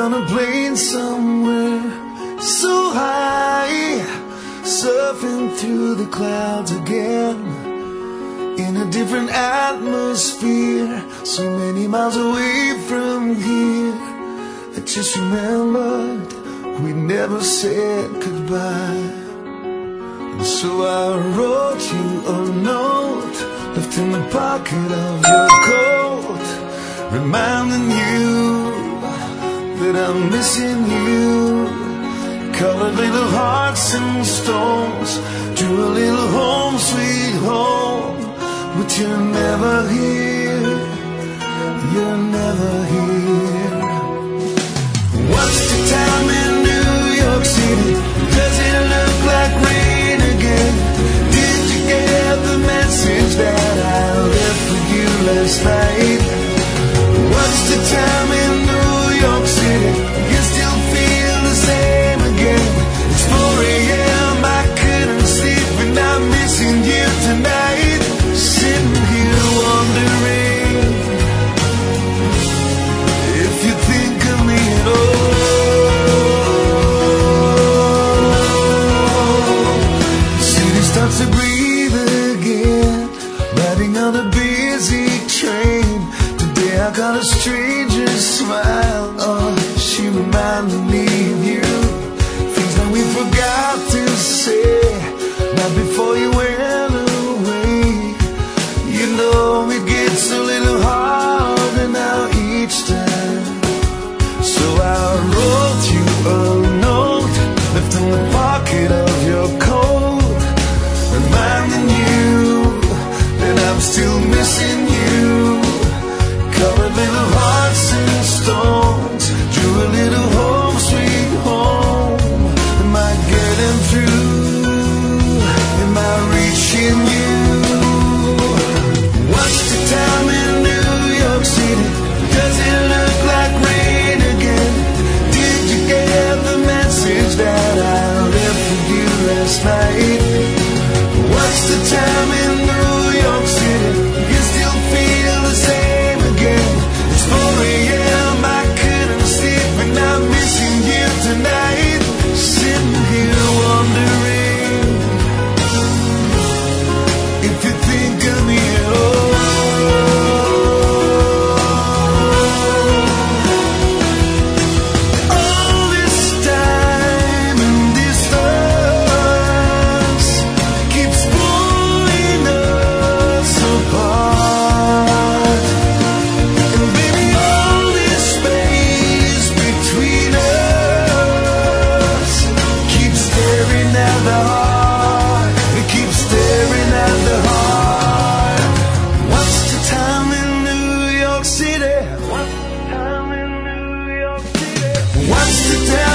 on a plane somewhere so high, surfing through the clouds again, in a different atmosphere, so many miles away from here. I just remembered we never said goodbye. And so I wrote you a note, left in the pocket of your coat, reminding you that I'm missing you. Colored little hearts and stones, drew a little home sweet home, but you're never here, you're never here. What's the time in New York City? Does it look like rain again? Did you get the message that I left for you last night? What's the time in New York City? You still feel the same again? It's 4 a.m. I couldn't sleep and I'm missing you tonight. Sitting here wondering if you think of me at all. The city starts to breathe again, riding on a busy train. Today I got a stranger's smile. Oh, she reminded me of you, things that we forgot to say right before you went away. You know it gets a little harder now each time. So I wrote you a note, left in the pocket of your coat, reminding you that I'm still missing you. Colored little hearts and stones, drew a little home sweet home. Am I getting through? Am I reaching you? What's the time in New York City? Does it look like rain again? Did you get the message that I left for you last night? What's the time in New York City? You still feel the same again? It's 4 a.m. I couldn't sleep and I'm missing you tonight. Sitting here wondering if you think of me at all. All this time and distance keeps pulling us apart. And baby, all this space between us keeps staring at the heart. It keeps staring at the heart. What's the time in New York City? What's the time in New York City? What's the time